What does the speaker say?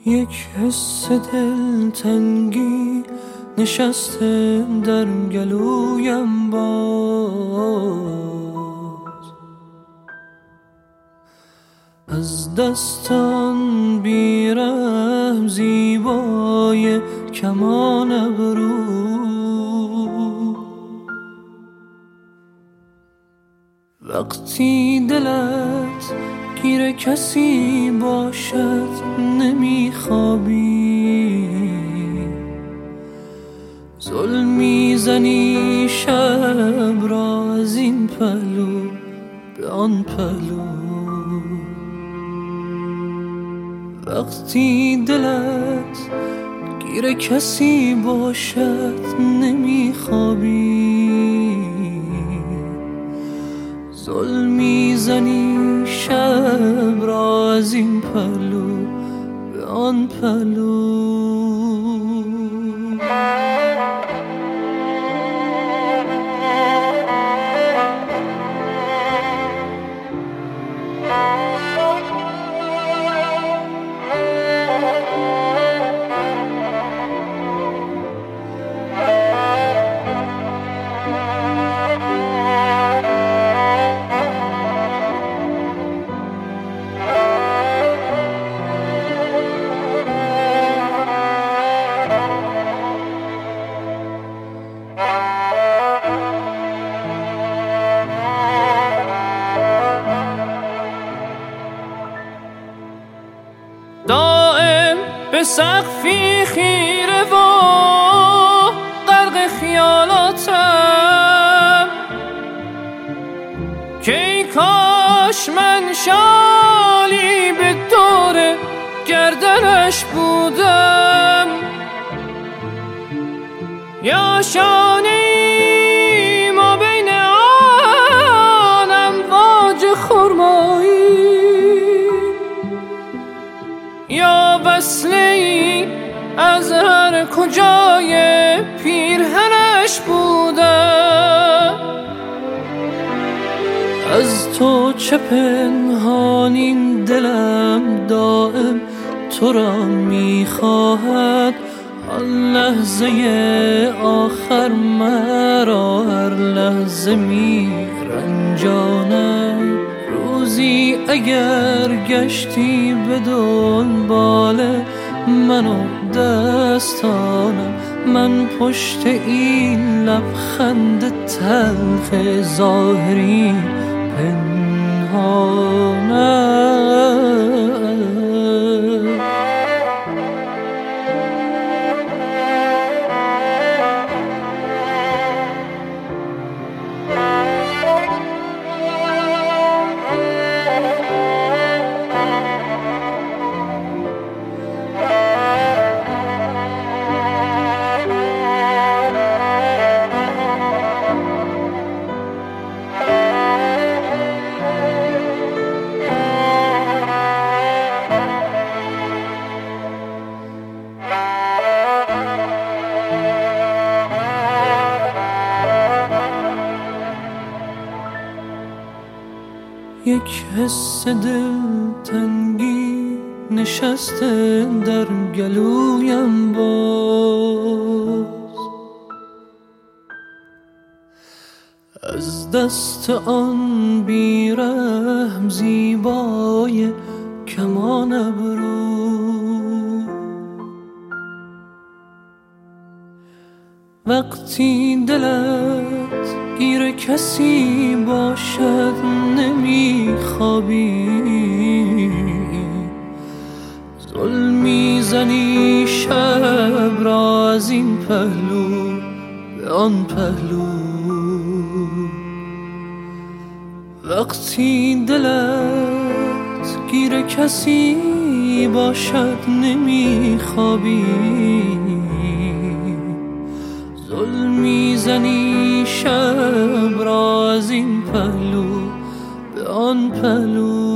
یک حس دلتنگی نشسته در گلویم باز، از دستان بیرحم زیبای کمان ابرو. وقتی دلت گیر کسی باشد نمیخوابی، ظلم میزنی شب را از این پهلو به آن پهلو. وقتی دلت گیر کسی باشد نمیخوابی، ظلم میزنی شب را از این پهلو به آن پهلو. دائم به سقفی خیره و غرق خیالاتم که ای کاش من شالی به دور گردنش بودم، یا شانه‌ای ما بین آن امواج خرمایی، یا وصله‌ای از هر کجای پیرهنش بودم. از تو چه پنهان این دلم دائم تو را میخواهد، آن لحظه آخر مرا هر لحظه میرنجاند. روزی اگر گشتی به دنبال من و دستانم، من پشت این لبخند تلخ ظاهری پنهانم. یک حس دلتنگی نشسته در گلویم باز، از دست آن بیرحم زیبای کمان ابرو. وقتی دلت گیر کسی باشد نمیخوابی، ظلم میزنی شب را از این پهلو به آن پهلو. وقتی دلت گیر کسی باشد نمیخوابی، ظلم میزنی شب را از این پهلو به آن پهلو.